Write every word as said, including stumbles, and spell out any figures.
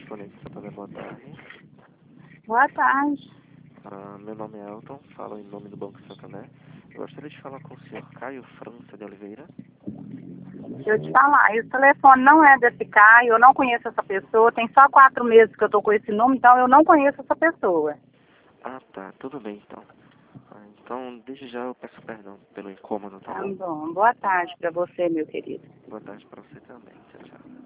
Telefone de Santander, boa tarde. Boa tarde. Ah, meu nome é Elton, falo em nome do Banco Santander. Eu gostaria de falar com o senhor Caio França de Oliveira. Deixa eu te falar, esse telefone não é desse Caio, eu não conheço essa pessoa, tem só quatro meses que eu tô com esse nome, então eu não conheço essa pessoa. Ah, tá, tudo bem então. Ah, então, desde já eu peço perdão pelo incômodo, tá Tá bom? bom, boa tarde pra você, meu querido. Boa tarde para você também. Tchau, tchau.